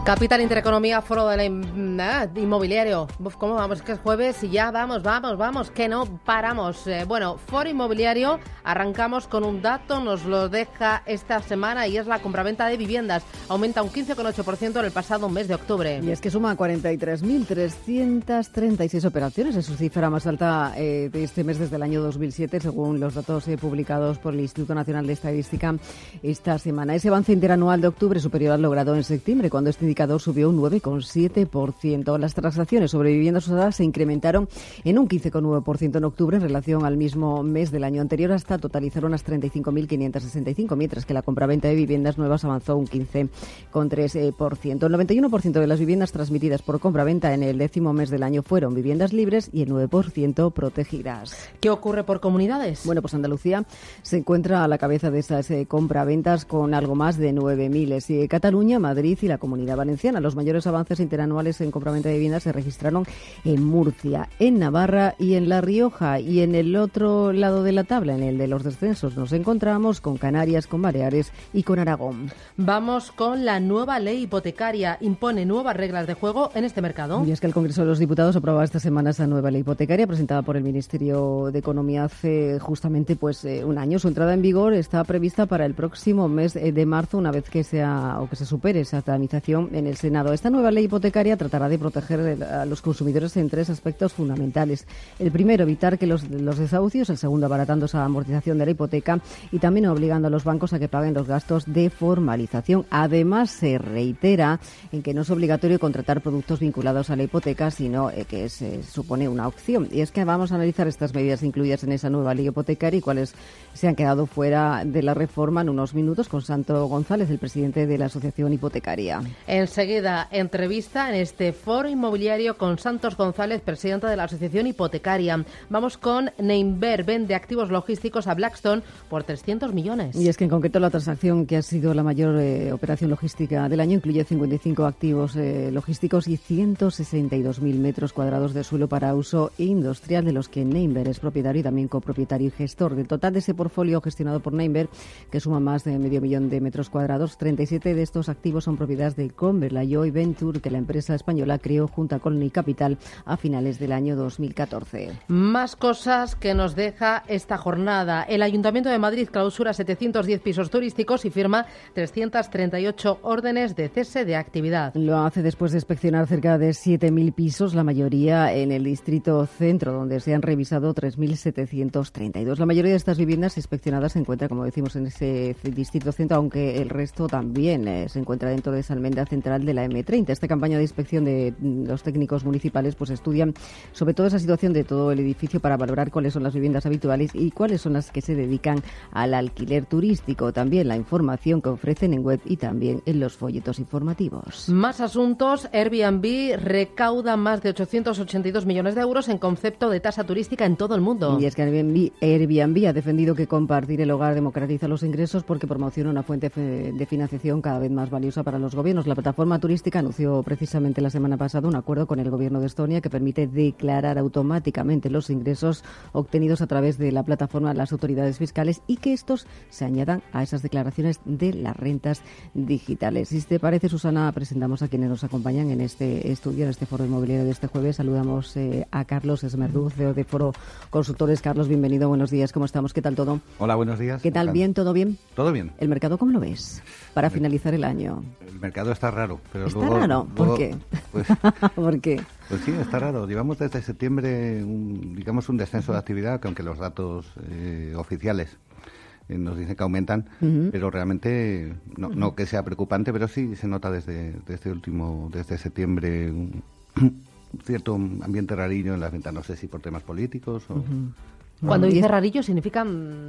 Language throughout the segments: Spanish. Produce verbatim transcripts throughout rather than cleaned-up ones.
Capital Intereconomía, Foro del eh, Inmobiliario. Uf, ¿cómo vamos? Es que es jueves y ya vamos, vamos, vamos, que no paramos. Eh, bueno, Foro Inmobiliario, arrancamos con un dato, nos lo deja esta semana y es la compraventa de viviendas. Aumenta un quince coma ocho por ciento en el pasado mes de octubre. Y es que suma cuarenta y tres mil trescientas treinta y seis operaciones. Es su cifra más alta eh, de este mes desde el año dos mil siete, según los datos eh, publicados por el Instituto Nacional de Estadística esta semana. Ese avance interanual de octubre superior al logrado en septiembre, cuando este indicador subió un nueve coma siete por ciento. Las transacciones sobre viviendas usadas se incrementaron en un quince coma nueve por ciento en octubre en relación al mismo mes del año anterior, hasta totalizar unas treinta y cinco mil quinientas sesenta y cinco, mientras que la compraventa de viviendas nuevas avanzó un quince coma tres por ciento. El noventa y uno por ciento de las viviendas transmitidas por compraventa en el décimo mes del año fueron viviendas libres y el nueve por ciento protegidas. ¿Qué ocurre por comunidades? Bueno, pues Andalucía se encuentra a la cabeza de esas eh, compraventas con algo más de nueve mil. Eh, Cataluña, Madrid y la Comunidad Valenciana. Los mayores avances interanuales en compraventa de viviendas se registraron en Murcia, en Navarra y en La Rioja. Y en el otro lado de la tabla, en el de los descensos, nos encontramos con Canarias, con Baleares y con Aragón. Vamos con la nueva ley hipotecaria. Impone nuevas reglas de juego en este mercado. Y es que el Congreso de los Diputados aprobaba esta semana esa nueva ley hipotecaria presentada por el Ministerio de Economía hace justamente pues eh, un año. Su entrada en vigor está prevista para el próximo mes de marzo, una vez que sea o que se supere esa tramitación en el Senado. Esta nueva ley hipotecaria tratará de proteger a los consumidores en tres aspectos fundamentales. El primero, evitar que los, los desahucios. El segundo, abaratando esa amortización de la hipoteca y también obligando a los bancos a que paguen los gastos de formalización. Además, se reitera en que no es obligatorio contratar productos vinculados a la hipoteca, sino eh, que se supone una opción. Y es que vamos a analizar estas medidas incluidas en esa nueva ley hipotecaria y cuáles se han quedado fuera de la reforma en unos minutos con Santo González, el presidente de la Asociación Hipotecaria. Enseguida, entrevista en este Foro Inmobiliario con Santos González, presidente de la Asociación Hipotecaria. Vamos con Neinver, vende activos logísticos a Blackstone por trescientos millones. Y es que en concreto la transacción, que ha sido la mayor eh, operación logística del año, incluye cincuenta y cinco activos eh, logísticos y ciento sesenta y dos mil metros cuadrados de suelo para uso industrial, de los que Neinver es propietario y también copropietario y gestor. Del total de ese portfolio gestionado por Neinver, que suma más de medio millón de metros cuadrados, treinta y siete de estos activos son propiedades de Conver, la Joy Venture, que la empresa española creó junto a Colony Capital a finales del año dos mil catorce. Más cosas que nos deja esta jornada. El Ayuntamiento de Madrid clausura setecientos diez pisos turísticos y firma trescientas treinta y ocho órdenes de cese de actividad. Lo hace después de inspeccionar cerca de siete mil pisos, la mayoría en el distrito centro, donde se han revisado tres mil setecientos treinta y dos. La mayoría de estas viviendas inspeccionadas se encuentra, como decimos, en ese distrito centro, aunque el resto también eh, se encuentra dentro de esa almendra central de la eme treinta. Esta campaña de inspección de los técnicos municipales pues estudian sobre todo esa situación de todo el edificio para valorar cuáles son las viviendas habituales y cuáles son las que se dedican al alquiler turístico. También la información que ofrecen en web y también en los folletos informativos. Más asuntos. Airbnb recauda más de ochocientos ochenta y dos millones de euros en concepto de tasa turística en todo el mundo. Y es que Airbnb, Airbnb ha defendido que compartir el hogar democratiza los ingresos porque promociona una fuente de financiación cada vez más valiosa para los gobiernos. La plataforma turística anunció precisamente la semana pasada un acuerdo con el gobierno de Estonia que permite declarar automáticamente los ingresos obtenidos a través de la plataforma a las autoridades fiscales y que estos se añadan a esas declaraciones de las rentas digitales. Si te parece, Susana, presentamos a quienes nos acompañan en este estudio, en este foro inmobiliario de este jueves. Saludamos eh, a Carlos Esmerdú, C E O de Foro Consultores. Carlos, bienvenido, buenos días, ¿cómo estamos? ¿Qué tal todo? Hola, buenos días. ¿Qué tal? ¿Bien? ¿Todo bien? Todo bien. ¿El mercado cómo lo ves para finalizar el año? El mercado está raro, pero ¿Está luego... raro? ¿Por luego, qué? Pues, ¿Por qué? Pues sí, está raro. Llevamos desde septiembre, un, digamos, un descenso de actividad, que aunque los datos eh, oficiales eh, nos dicen que aumentan, uh-huh. pero realmente no, uh-huh. no que sea preocupante, pero sí se nota desde, desde último, desde septiembre un, un cierto ambiente rarillo en las ventas. No sé si por temas políticos o... Uh-huh. Cuando dice rarillo significa...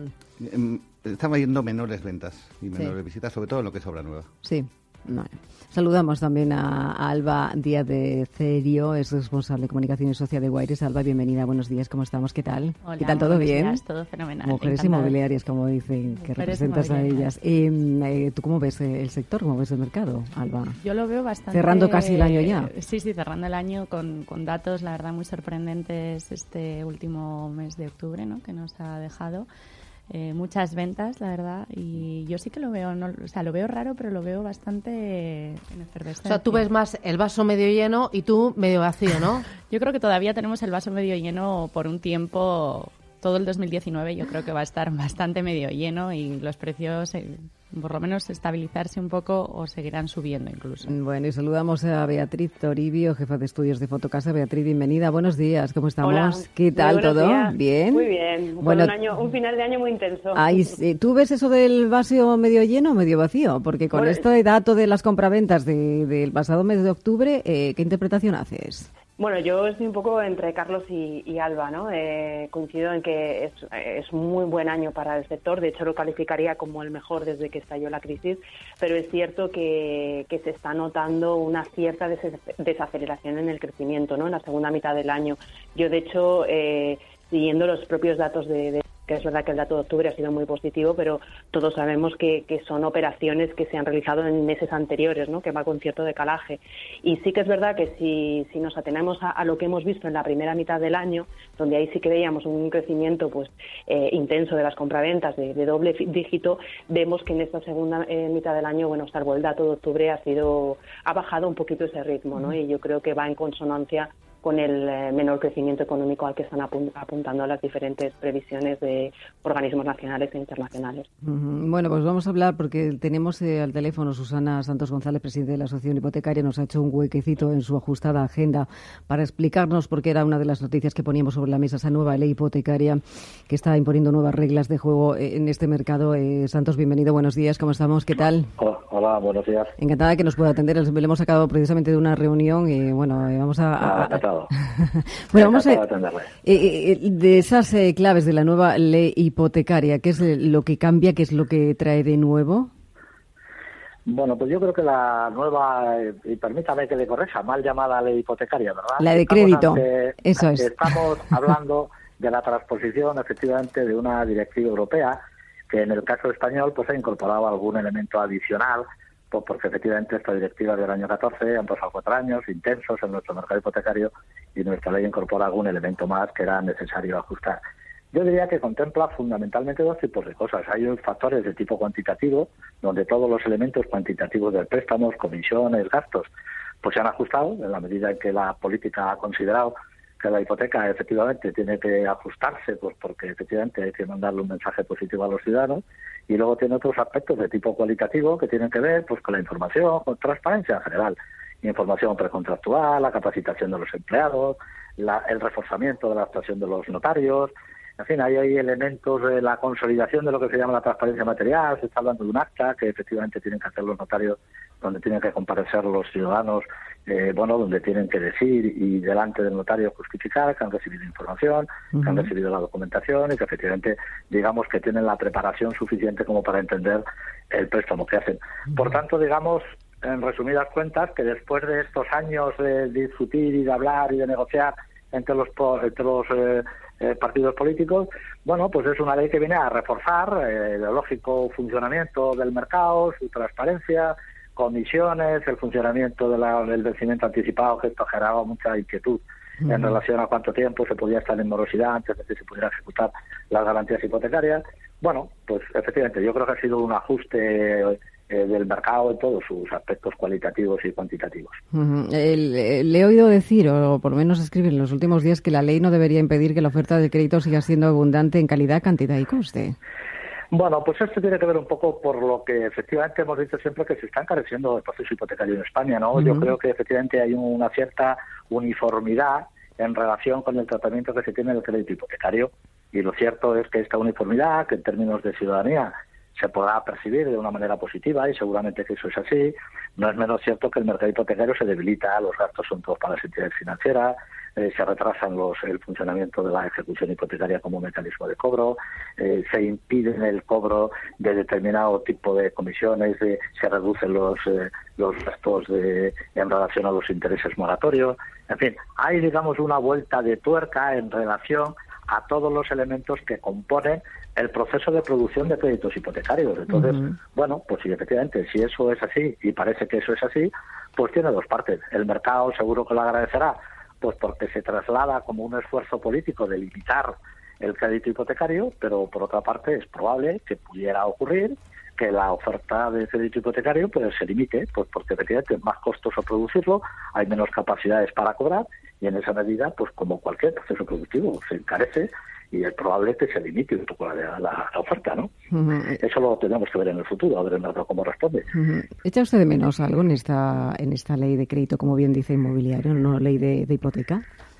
Están yendo menores ventas y menores sí. visitas, sobre todo en lo que es obra nueva. Sí. Vale. Saludamos también a, a Alba Díaz de Cerio, es responsable de comunicación y social de Guaires. Alba, bienvenida, buenos días, ¿cómo estamos? ¿Qué tal? Hola, ¿Qué tal? ¿Todo bien? Días, todo fenomenal. Mujeres encantada. inmobiliarias, como dicen, que Mujeres representas a ellas. Eh, eh, ¿Tú cómo ves el sector, cómo ves el mercado, Alba? Yo lo veo bastante... Cerrando casi el año ya. Sí, sí, cerrando el año con, con datos, la verdad, muy sorprendentes este último mes de octubre, ¿no?, que nos ha dejado. eh, muchas ventas, la verdad, y yo sí que lo veo, no, o sea, lo veo raro, pero lo veo bastante en efervescencia. O sea, tú ves más el vaso medio lleno y tú medio vacío, ¿no? Yo creo que todavía tenemos el vaso medio lleno por un tiempo. Todo el dos mil diecinueve yo creo que va a estar bastante medio lleno y los precios, eh, por lo menos, estabilizarse un poco o seguirán subiendo incluso. Bueno, y saludamos a Beatriz Toribio, jefa de estudios de Fotocasa. Beatriz, bienvenida. Buenos días, ¿cómo estamos? Hola. ¿Qué tal todo? Días. ¿Bien? Muy bien. Bueno, un, año, un final de año muy intenso. Ay, sí. ¿Tú ves eso del vaso medio lleno o medio vacío? Porque con Bueno, este dato de las compraventas de, del pasado mes de octubre, eh, ¿qué interpretación haces? Bueno, yo estoy un poco entre Carlos y, y Alba, ¿no? Eh, coincido en que es, es muy buen año para el sector, de hecho lo calificaría como el mejor desde que estalló la crisis, pero es cierto que, que se está notando una cierta des- desaceleración en el crecimiento, ¿no? En la segunda mitad del año. Yo, de hecho, eh, siguiendo los propios datos de, de que es verdad que el dato de octubre ha sido muy positivo, pero todos sabemos que, que son operaciones que se han realizado en meses anteriores, ¿no? Que va con cierto decalaje. Y sí que es verdad que si, si nos atenemos a, a lo que hemos visto en la primera mitad del año, donde ahí sí que veíamos un crecimiento pues eh, intenso de las compraventas de, de doble dígito, vemos que en esta segunda eh, mitad del año, bueno, salvo el dato de octubre, ha sido ha bajado un poquito ese ritmo, ¿no? Y yo creo que va en consonancia con el eh, menor crecimiento económico al que están apun- apuntando las diferentes previsiones de organismos nacionales e internacionales. Uh-huh. Bueno, pues vamos a hablar porque tenemos eh, al teléfono Susana Santos González, presidente de la Asociación Hipotecaria, nos ha hecho un huequecito en su ajustada agenda para explicarnos por qué era una de las noticias que poníamos sobre la mesa, esa nueva ley hipotecaria que está imponiendo nuevas reglas de juego en este mercado. Eh, Santos, bienvenido, buenos días, ¿cómo estamos? ¿Qué tal? Hola, buenos días. Encantada de que nos pueda atender, le hemos sacado precisamente de una reunión y bueno, eh, vamos a... a, a bueno, vamos a eh, eh, de esas eh, claves de la nueva ley hipotecaria, ¿qué es lo que cambia, qué es lo que trae de nuevo? Bueno, pues yo creo que la nueva, eh, y permítame que le corrija, mal llamada ley hipotecaria, ¿verdad? La de estamos crédito, ante, eso es. Estamos hablando de la transposición, efectivamente, de una directiva europea que en el caso español pues ha incorporado algún elemento adicional, pues porque efectivamente esta directiva es del año catorce, han pasado cuatro años intensos en nuestro mercado hipotecario y nuestra ley incorpora algún elemento más que era necesario ajustar. Yo diría que contempla fundamentalmente dos tipos de cosas. Hay factores de tipo cuantitativo, donde todos los elementos cuantitativos del préstamo, comisiones, gastos, pues se han ajustado en la medida en que la política ha considerado que la hipoteca efectivamente tiene que ajustarse, pues porque efectivamente hay que mandarle un mensaje positivo a los ciudadanos. Y luego tiene otros aspectos de tipo cualitativo que tienen que ver pues con la información, con transparencia en general. Información precontractual, la capacitación de los empleados, la, el reforzamiento de la actuación de los notarios. En fin, ahí hay elementos de la consolidación de lo que se llama la transparencia material. Se está hablando de un acta que efectivamente tienen que hacer los notarios, donde tienen que comparecer los ciudadanos, eh, bueno, donde tienen que decir y delante del notario justificar que han recibido información, uh-huh. que han recibido la documentación y que efectivamente, digamos, que tienen la preparación suficiente como para entender el préstamo que hacen. Uh-huh. Por tanto, digamos, en resumidas cuentas, que después de estos años de discutir y de hablar y de negociar entre los, entre los eh, eh, partidos políticos, bueno, pues es una ley que viene a reforzar eh, el lógico funcionamiento del mercado, su transparencia, comisiones, el funcionamiento de la, del vencimiento anticipado, que esto generaba mucha inquietud uh-huh. en relación a cuánto tiempo se podía estar en morosidad antes de que se pudiera ejecutar las garantías hipotecarias. Bueno, pues efectivamente, yo creo que ha sido un ajuste eh, del mercado en todos sus aspectos cualitativos y cuantitativos. Uh-huh. El, el, le he oído decir, o por lo menos escribir en los últimos días, que la ley no debería impedir que la oferta de crédito siga siendo abundante en calidad, cantidad y coste. Bueno, pues esto tiene que ver un poco por lo que efectivamente hemos dicho siempre, que se está encareciendo el proceso hipotecario en España, ¿no? Uh-huh. Yo creo que efectivamente hay una cierta uniformidad en relación con el tratamiento que se tiene del crédito hipotecario, y lo cierto es que esta uniformidad, que en términos de ciudadanía se podrá percibir de una manera positiva, y seguramente que eso es así, no es menos cierto que el mercado hipotecario se debilita, los gastos son todos para las entidades financieras, eh, se retrasan los, el funcionamiento de la ejecución hipotecaria como mecanismo de cobro, eh, se impide el cobro de determinado tipo de comisiones, de, se reducen los, eh, los gastos de, en relación a los intereses moratorios. En fin, hay, digamos, una vuelta de tuerca en relación a todos los elementos que componen el proceso de producción de créditos hipotecarios. Entonces, uh-huh. bueno, pues sí, efectivamente, si eso es así, y parece que eso es así, pues tiene dos partes. El mercado seguro que lo agradecerá, pues porque se traslada como un esfuerzo político de limitar el crédito hipotecario, pero por otra parte es probable que pudiera ocurrir que la oferta de crédito hipotecario pues se limite, pues porque efectivamente es más costoso producirlo, hay menos capacidades para cobrar y en esa medida, pues como cualquier proceso productivo, se encarece y es probable que se limite un poco la, la, la oferta, ¿no? Uh-huh. Eso lo tenemos que ver en el futuro, a ver el mercado cómo responde. Uh-huh. ¿Echa usted de menos algo en esta en esta ley de crédito, como bien dice inmobiliario, no ley de, de hipoteca?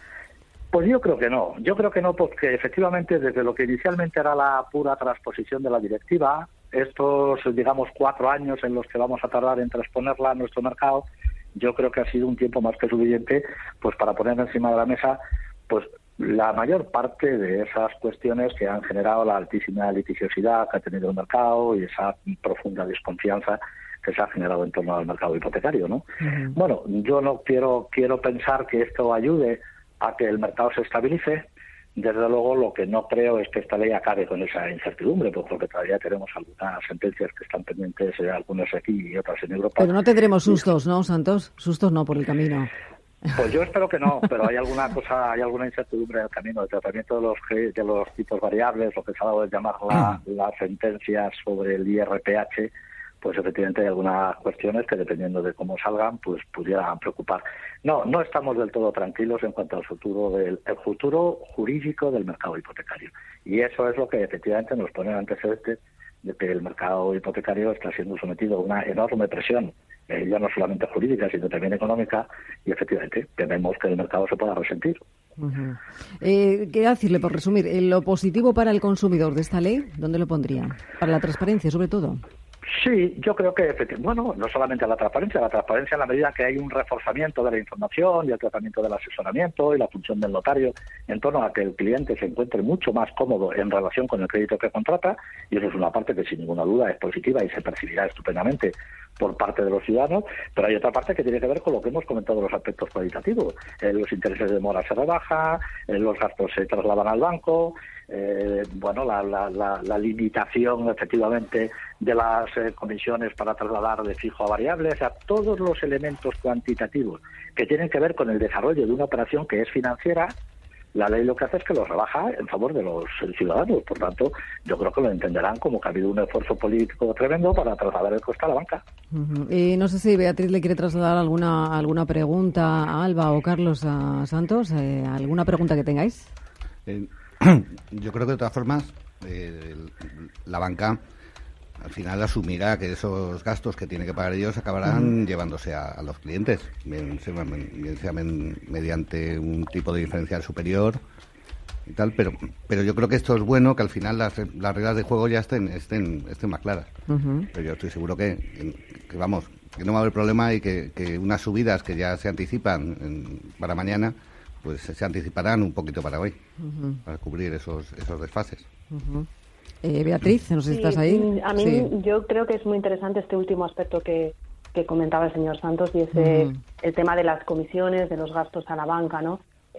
Pues yo creo que no, yo creo que no porque efectivamente desde lo que inicialmente era la pura transposición de la directiva, estos, digamos, cuatro años en los que vamos a tardar en transponerla a nuestro mercado, yo creo que ha sido un tiempo más que suficiente pues para poner encima de la mesa pues la mayor parte de esas cuestiones que han generado la altísima litigiosidad que ha tenido el mercado y esa profunda desconfianza que se ha generado en torno al mercado hipotecario, ¿no? Uh-huh. Bueno, yo no quiero quiero pensar que esto ayude a que el mercado se estabilice. Desde luego, lo que no creo es que esta ley acabe con esa incertidumbre, porque todavía tenemos algunas sentencias que están pendientes, eh, algunas aquí y otras en Europa. Pero no tendremos sustos, ¿no, Santos? Sustos no por el camino. Pues yo espero que no, pero hay alguna cosa, hay alguna incertidumbre en el camino. El tratamiento de los de los tipos variables, lo que se ha dado de llamar la, las sentencias sobre el I R P H, pues efectivamente hay algunas cuestiones que dependiendo de cómo salgan, pues pudieran preocupar. No, no estamos del todo tranquilos en cuanto al futuro del el futuro jurídico del mercado hipotecario. Y eso es lo que efectivamente nos pone antecedentes de que el mercado hipotecario está siendo sometido a una enorme presión, eh, ya no solamente jurídica, sino también económica, y efectivamente tememos que el mercado se pueda resentir. Uh-huh. Eh, ¿Qué decirle, por resumir, lo positivo para el consumidor de esta ley, dónde lo pondría? Para la transparencia, sobre todo. Sí, yo creo que, bueno, no solamente la transparencia, la transparencia en la medida que hay un reforzamiento de la información y el tratamiento del asesoramiento y la función del notario en torno a que el cliente se encuentre mucho más cómodo en relación con el crédito que contrata, y eso es una parte que sin ninguna duda es positiva y se percibirá estupendamente por parte de los ciudadanos, pero hay otra parte que tiene que ver con lo que hemos comentado, los aspectos cualitativos. Eh, los intereses de mora se rebajan, eh, los gastos se trasladan al banco, eh, bueno, la, la, la, la limitación efectivamente de las eh, comisiones para trasladar de fijo a variable, o sea, todos los elementos cuantitativos que tienen que ver con el desarrollo de una operación que es financiera, la ley lo que hace es que los rebaja en favor de los ciudadanos. Por tanto, yo creo que lo entenderán como que ha habido un esfuerzo político tremendo para trasladar el coste a la banca. Uh-huh. Y no sé si Beatriz le quiere trasladar alguna alguna pregunta a Alba o Carlos a Santos. Eh, ¿Alguna pregunta que tengáis? Eh, yo creo que de todas formas eh, la banca al final asumirá que esos gastos que tiene que pagar ellos acabarán uh-huh. llevándose a, a los clientes, bien sea, bien sea men, mediante un tipo de diferencial superior y tal, pero pero yo creo que esto es bueno, que al final las, las reglas de juego ya estén estén estén más claras. Uh-huh. Pero yo estoy seguro que, que, que vamos, que no va a haber problema y que, que unas subidas que ya se anticipan en, para mañana, pues se anticiparán un poquito para hoy, uh-huh. para cubrir esos esos desfases. Uh-huh. Eh, Beatriz, no sé si sí, estás ahí. A mí sí. Yo creo que es muy interesante este último aspecto que, que comentaba el señor Santos, y ese mm. el tema de las comisiones, de los gastos a la banca, ¿no?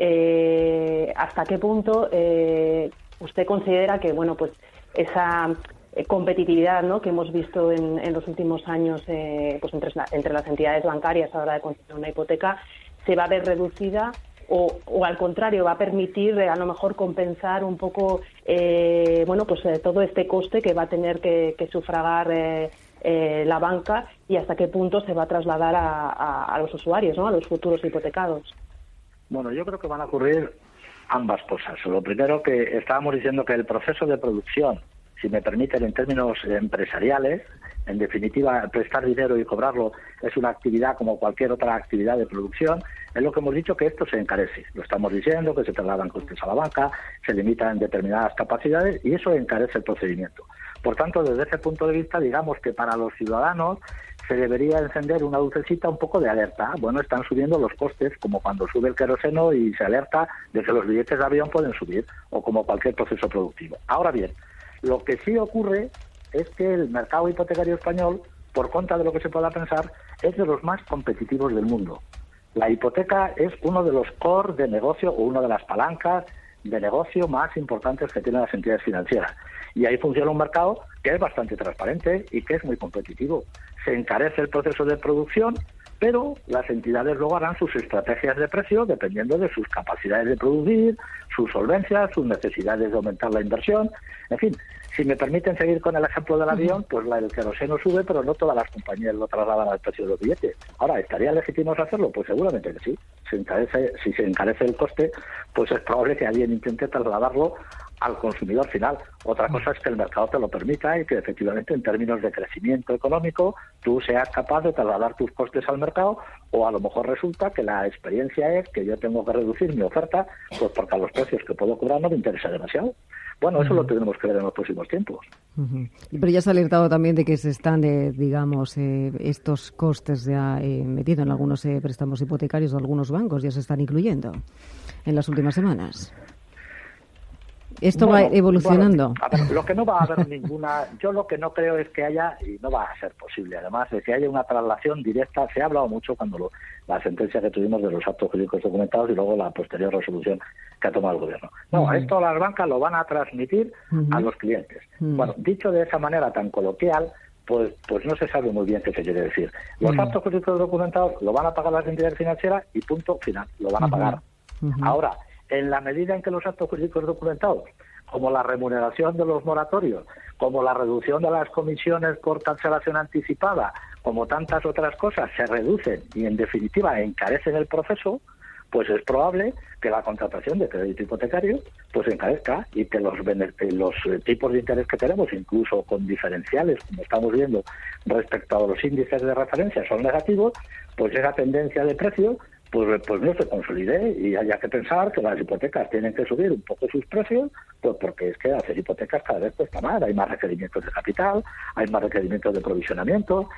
Eh, ¿Hasta qué punto eh, usted considera que, bueno, pues esa competitividad, ¿no?, que hemos visto en, en los últimos años eh, pues entre, entre las entidades bancarias a la hora de conceder una hipoteca se va a ver reducida? O, o al contrario, va a permitir eh, a lo mejor compensar un poco eh, bueno pues eh, todo este coste que va a tener que, que sufragar eh, eh, la banca, y hasta qué punto se va a trasladar a, a, a los usuarios, ¿no?, a los futuros hipotecados. Bueno, yo creo que van a ocurrir ambas cosas. Lo primero, que estábamos diciendo que el proceso de producción, si me permiten en términos empresariales, en definitiva, prestar dinero y cobrarlo es una actividad como cualquier otra actividad de producción. Es lo que hemos dicho, que esto se encarece. Lo estamos diciendo, que se trasladan costes a la banca, se limitan determinadas capacidades y eso encarece el procedimiento. Por tanto, desde ese punto de vista, digamos que para los ciudadanos se debería encender una lucecita un poco de alerta. Bueno, están subiendo los costes, como cuando sube el queroseno y se alerta de que los billetes de avión pueden subir, o como cualquier proceso productivo. Ahora bien, lo que sí ocurre es que el mercado hipotecario español, por contra de lo que se pueda pensar, es de los más competitivos del mundo. La hipoteca es uno de los core de negocio o una de las palancas de negocio más importantes que tienen las entidades financieras. Y ahí funciona un mercado que es bastante transparente y que es muy competitivo. Se encarece el proceso de producción, pero las entidades luego harán sus estrategias de precio dependiendo de sus capacidades de producir, su solvencia, sus necesidades de aumentar la inversión, en fin. Si me permiten seguir con el ejemplo del avión, pues la, el queroseno sube, pero no todas las compañías lo trasladan al precio de los billetes. Ahora, ¿estaría legítimo hacerlo? Pues seguramente que sí. Se encarece, si se encarece el coste, pues es probable que alguien intente trasladarlo al consumidor final. Otra cosa es que el mercado te lo permita y que efectivamente en términos de crecimiento económico tú seas capaz de trasladar tus costes al mercado, o a lo mejor resulta que la experiencia es que yo tengo que reducir mi oferta pues porque a los precios que puedo cobrar no me interesa demasiado. Bueno, eso uh-huh. lo tendremos que ver en los próximos tiempos. Uh-huh. Pero ya se ha alertado también de que se están, eh, digamos, eh, estos costes ya eh, metidos en algunos eh, préstamos hipotecarios de algunos bancos, ya se están incluyendo en las últimas semanas. ¿Esto bueno, va evolucionando? Bueno, a ver, lo que no va a haber ninguna... Yo lo que no creo es que haya, y no va a ser posible, además, de que haya una traslación directa. Se ha hablado mucho cuando lo, la sentencia que tuvimos de los actos jurídicos documentados y luego la posterior resolución que ha tomado el gobierno. No, uh-huh. esto las bancas lo van a transmitir uh-huh. a los clientes. Uh-huh. Bueno, dicho de esa manera tan coloquial, pues pues no se sabe muy bien qué se quiere decir. Los uh-huh. actos jurídicos documentados lo van a pagar las entidades financieras y punto final, lo van a pagar. Uh-huh. Ahora, en la medida en que los actos jurídicos documentados, como la remuneración de los moratorios, como la reducción de las comisiones por cancelación anticipada, como tantas otras cosas, se reducen y en definitiva encarecen el proceso, pues es probable que la contratación de crédito hipotecario pues encarezca y que los, los tipos de interés que tenemos, incluso con diferenciales, como estamos viendo respecto a los índices de referencia, son negativos, pues esa tendencia de precio Pues, pues no se consolide y haya que pensar que las hipotecas tienen que subir un poco sus precios, pues porque es que hacer hipotecas cada vez cuesta más, hay más requerimientos de capital, hay más requerimientos de provisionamiento,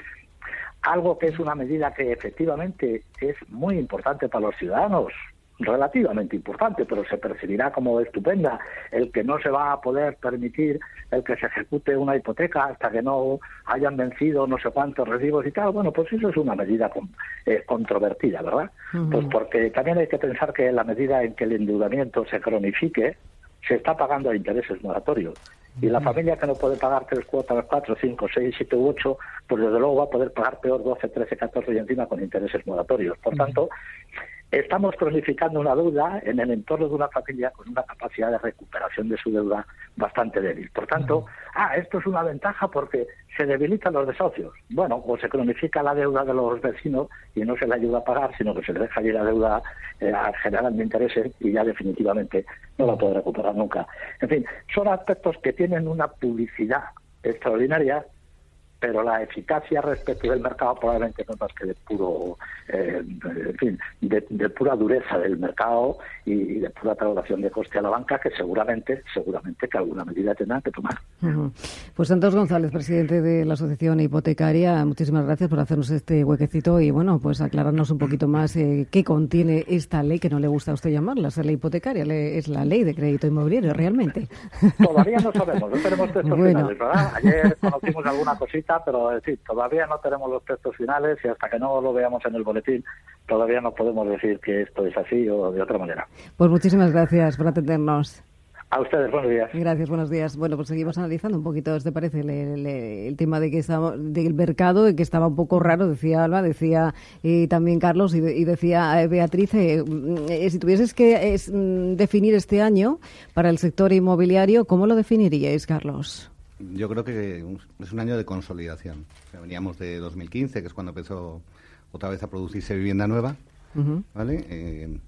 algo que es una medida que efectivamente es muy importante para los ciudadanos, relativamente importante, pero se percibirá como estupenda, el que no se va a poder permitir el que se ejecute una hipoteca hasta que no hayan vencido no sé cuántos recibos y tal. Bueno, pues eso es una medida con, eh, controvertida, ¿verdad? Uh-huh. Pues porque también hay que pensar que en la medida en que el endeudamiento se cronifique, se está pagando a intereses moratorios. Y la familia que no puede pagar tres cuotas, cuatro, cinco, seis, siete u ocho, pues desde luego va a poder pagar peor doce, trece, catorce y encima con intereses moratorios. Por tanto, estamos cronificando una deuda en el entorno de una familia con una capacidad de recuperación de su deuda bastante débil. Por tanto, ah, esto es una ventaja porque se debilitan los desahucios. Bueno, o se cronifica la deuda de los vecinos y no se le ayuda a pagar, sino que se le deja ir la deuda eh, generando intereses y ya definitivamente no la puede recuperar nunca. En fin, son aspectos que tienen una publicidad extraordinaria, pero la eficacia respecto del mercado probablemente no es más que de puro, eh, en fin, de, de pura dureza del mercado y, y de pura traslación de coste a la banca, que seguramente, seguramente que alguna medida tendrán que tomar. Uh-huh. Pues Santos González, presidente de la Asociación Hipotecaria, muchísimas gracias por hacernos este huequecito y, bueno, pues aclararnos un poquito más eh, qué contiene esta ley, que no le gusta a usted llamarla, esa ley hipotecaria, le, es la ley de crédito inmobiliario, realmente. Todavía no sabemos, no tenemos textos bueno. finales, ¿verdad? Ayer conocimos alguna cosita, pero es decir, todavía no tenemos los textos finales y hasta que no lo veamos en el boletín todavía no podemos decir que esto es así o de otra manera. Pues muchísimas gracias por atendernos. A ustedes, buenos días. Gracias, buenos días. Bueno, pues seguimos analizando un poquito, ¿te parece? El, el, el tema de que estaba, del mercado, que estaba un poco raro, decía Alba, decía eh, también Carlos y, de, y decía eh, Beatriz, eh, eh, si tuvieses que eh, definir este año para el sector inmobiliario, ¿cómo lo definiríais, Carlos? Yo creo que es un año de consolidación. O sea, veníamos de dos mil quince, que es cuando empezó otra vez a producirse vivienda nueva, uh-huh. ¿vale? Eh,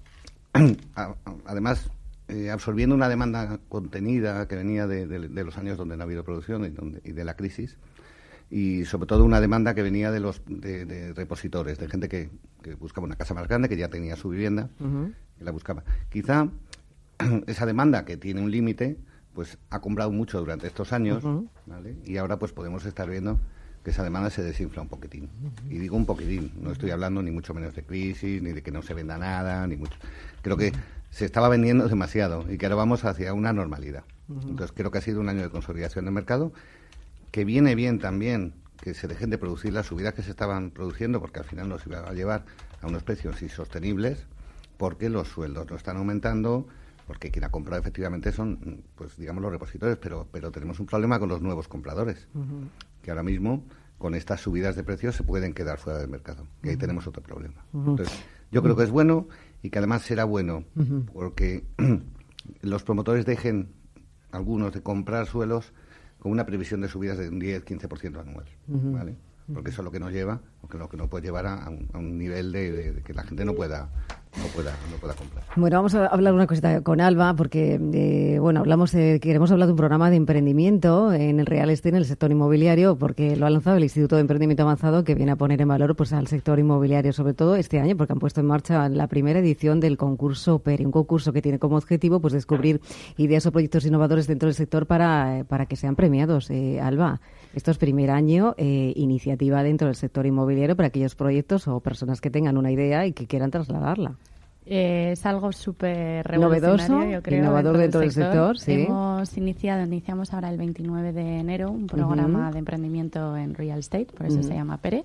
además, eh, absorbiendo una demanda contenida que venía de, de, de los años donde no ha habido producción y, donde, y de la crisis, y sobre todo una demanda que venía de los de, de repositores, de gente que, que buscaba una casa más grande, que ya tenía su vivienda, uh-huh. que la buscaba. Quizá esa demanda, que tiene un límite, pues ha comprado mucho durante estos años, uh-huh. ¿vale? Y ahora pues podemos estar viendo que esa demanda se desinfla un poquitín. Uh-huh. Y digo un poquitín, no estoy hablando ni mucho menos de crisis, ni de que no se venda nada, ni mucho. Creo que se estaba vendiendo demasiado y que ahora vamos hacia una normalidad. Uh-huh. Entonces creo que ha sido un año de consolidación del mercado, que viene bien también que se dejen de producir las subidas que se estaban produciendo, porque al final nos iba a llevar a unos precios insostenibles, porque los sueldos no están aumentando, porque quien ha comprado efectivamente son, pues digamos, los repositores, pero pero tenemos un problema con los nuevos compradores, uh-huh. que ahora mismo, con estas subidas de precios, se pueden quedar fuera del mercado. Y ahí uh-huh. tenemos otro problema. Uh-huh. Entonces, yo creo que es bueno y que además será bueno, uh-huh. porque los promotores dejen, algunos, de comprar suelos con una previsión de subidas de un diez a quince por ciento anual, uh-huh. ¿vale? Porque eso es lo que nos lleva, o lo que nos puede llevar a un, a un nivel de, de, de que la gente no pueda no pueda no pueda comprar. Bueno, vamos a hablar una cosita con Alba, porque eh, bueno, hablamos de, queremos hablar de un programa de emprendimiento en el real estate, en el sector inmobiliario, porque lo ha lanzado el Instituto de Emprendimiento Avanzado, que viene a poner en valor pues al sector inmobiliario, sobre todo este año, porque han puesto en marcha la primera edición del concurso PERI, un concurso que tiene como objetivo pues descubrir ideas o proyectos innovadores dentro del sector para, para que sean premiados. Eh, Alba, esto es primer año, eh, iniciativa dentro del sector inmobiliario para aquellos proyectos o personas que tengan una idea y que quieran trasladarla. Eh, es algo súper revolucionario, novedoso, yo creo, innovador dentro, dentro del del sector. sector. Sí. Hemos iniciado, iniciamos ahora el veintinueve de enero un programa uh-huh. de emprendimiento en real estate, por eso uh-huh. se llama PERE.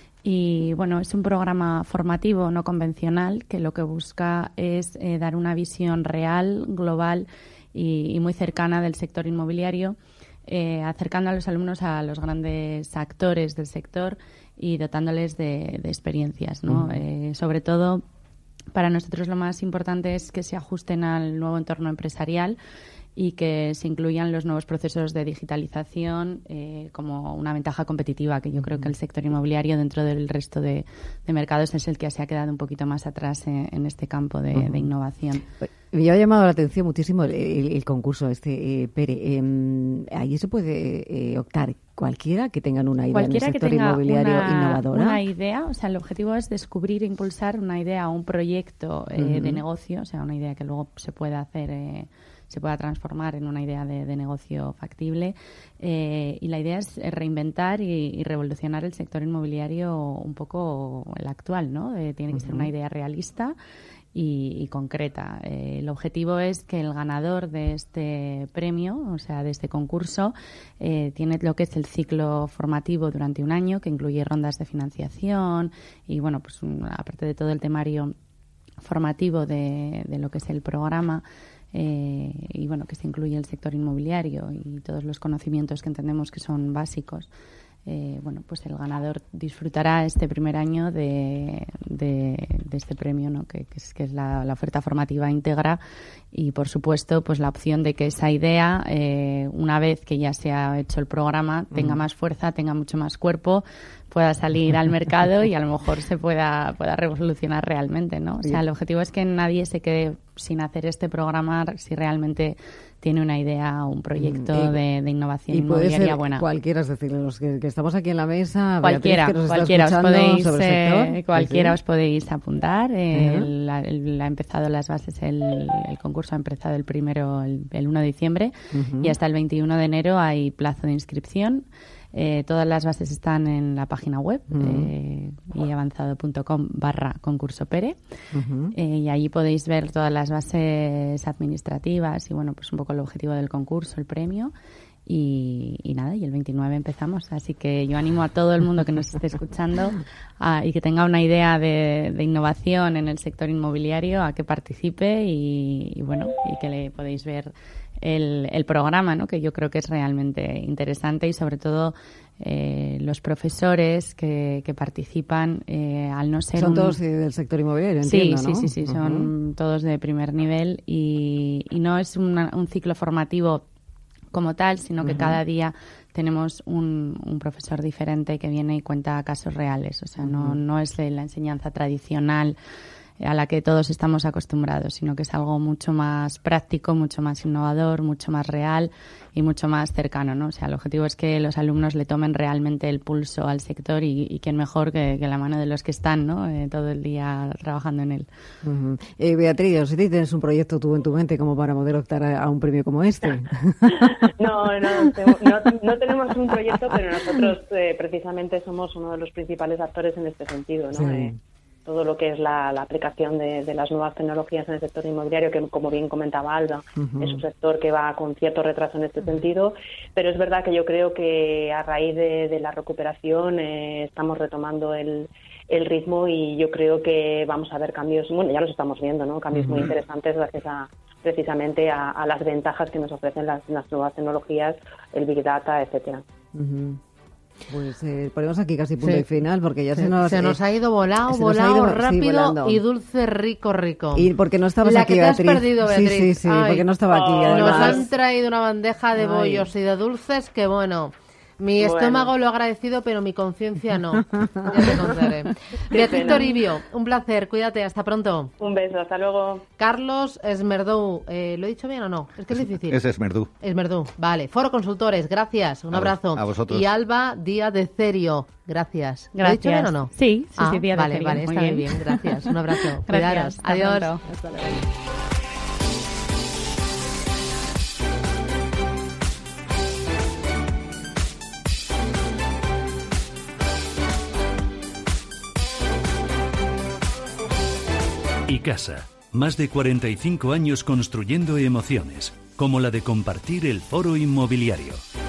Y bueno, es un programa formativo no convencional que lo que busca es eh, dar una visión real, global y, y muy cercana del sector inmobiliario, eh, acercando a los alumnos a los grandes actores del sector y dotándoles de, de experiencias, ¿no? Uh-huh. Eh, sobre todo, para nosotros lo más importante es que se ajusten al nuevo entorno empresarial y que se incluyan los nuevos procesos de digitalización eh, como una ventaja competitiva, que yo creo que el sector inmobiliario dentro del resto de, de mercados es el que se ha quedado un poquito más atrás en, en este campo de, uh-huh. de innovación. Me ha llamado la atención muchísimo el, el, el concurso este, eh, Pere. Eh, ¿Allí se puede eh, optar cualquiera que tengan una idea Cualquiera en el sector que tenga inmobiliario una, innovadora? Una idea, o sea, el objetivo es descubrir e impulsar una idea o un proyecto eh, uh-huh. de negocio, o sea, una idea que luego se pueda hacer, eh, se pueda transformar en una idea de, de negocio factible. Eh, y la idea es reinventar y, y revolucionar el sector inmobiliario un poco el actual, ¿no? Eh, tiene que uh-huh. ser una idea realista Y, y concreta. Eh, el objetivo es que el ganador de este premio, o sea, de este concurso, eh, tiene lo que es el ciclo formativo durante un año, que incluye rondas de financiación y, bueno, pues un, aparte de todo el temario formativo de, de lo que es el programa, eh, y, bueno, que se incluye el sector inmobiliario y todos los conocimientos que entendemos que son básicos. Eh, bueno, pues el ganador disfrutará este primer año de, de, de este premio, ¿no? que, que es, que es la, la oferta formativa íntegra y, por supuesto, pues la opción de que esa idea, eh, una vez que ya se ha hecho el programa, tenga más fuerza, tenga mucho más cuerpo, pueda salir al mercado y a lo mejor se pueda, pueda revolucionar realmente, ¿no? O sea, el objetivo es que nadie se quede sin hacer este programa si realmente tiene una idea o un proyecto mm, y, de, de innovación y inmobiliaria puede ser buena. Cualquiera, es decir, los que, que estamos aquí en la mesa, cualquiera, Beatriz, que nos cualquiera está os podéis, sobre el sector, eh, cualquiera ¿sí? os podéis apuntar. Eh, uh-huh. el, el, ha empezado las bases, el, el concurso ha empezado el primero, el, el uno de diciembre uh-huh. y hasta el veintiuno de enero hay plazo de inscripción. Eh, todas las bases están en la página web uh-huh. eh, iavanzado.com barra concurso Pere uh-huh. eh, y allí podéis ver todas las bases administrativas y, bueno, pues un poco el objetivo del concurso, el premio y, y nada, y el veintinueve empezamos, así que yo animo a todo el mundo que nos esté escuchando a, y que tenga una idea de, de innovación en el sector inmobiliario a que participe y, y bueno, y que le podéis ver El, el programa, ¿no? Que yo creo que es realmente interesante y, sobre todo, eh, los profesores que, que participan, eh, al no ser son un... todos del sector inmobiliario, sí, entiendo, sí, ¿no? sí, sí, uh-huh. son todos de primer nivel y, y no es una, un ciclo formativo como tal, sino que uh-huh. cada día tenemos un, un profesor diferente que viene y cuenta casos reales, o sea, uh-huh. no, no es la enseñanza tradicional a la que todos estamos acostumbrados, sino que es algo mucho más práctico, mucho más innovador, mucho más real y mucho más cercano, ¿no? O sea, el objetivo es que los alumnos le tomen realmente el pulso al sector y, y quién mejor que, que la mano de los que están, ¿no? Eh, todo el día trabajando en él. Uh-huh. Eh, Beatriz, no sé si tienes un proyecto tú en tu mente como para poder optar a, a un premio como este. No, no, no, no tenemos un proyecto, pero nosotros eh, precisamente somos uno de los principales actores en este sentido, ¿no? Sí. Eh, todo lo que es la, la aplicación de, de las nuevas tecnologías en el sector inmobiliario, que, como bien comentaba Alba, uh-huh. es un sector que va con cierto retraso en este sentido, pero es verdad que yo creo que a raíz de, de la recuperación eh, estamos retomando el, el ritmo y yo creo que vamos a ver cambios, bueno, ya los estamos viendo, ¿no? Cambios uh-huh. muy interesantes gracias a precisamente a, a las ventajas que nos ofrecen las, las nuevas tecnologías, el Big Data, etcétera. Uh-huh. Pues eh, ponemos aquí casi punto Sí. y final, porque ya Se, se nos... se nos eh, ha ido volado, se nos ha volado, ido, sí, rápido volando. y dulce, rico, rico. Y porque no estabas La aquí, que te has Beatriz. perdido, Sí, Beatriz. sí, sí, Ay, porque no estaba aquí. oh, Nos además. han traído una bandeja de Ay. bollos y de dulces que, bueno, mi Bueno. estómago lo ha agradecido, pero mi conciencia no. Ya te contaré. Beatriz pena. Toribio, un placer, cuídate, hasta pronto. Un beso, hasta luego. Carlos Esmerdou, eh, ¿lo he dicho bien o no? Es que es difícil. Ese es Merdú. Esmerdou, vale. Foro Consultores, gracias, un A vos- abrazo. a vosotros. Y Alba Díaz de Cerio, gracias. ¿Lo he dicho bien o no? Sí, sí, Ah, sí, Díaz de vale, Cerio, vale, muy está muy bien. bien, gracias. Un abrazo. Gracias, Cuidaros. hasta Adiós. pronto. Hasta luego. iCasa, más de cuarenta y cinco años construyendo emociones, como la de compartir el foro inmobiliario.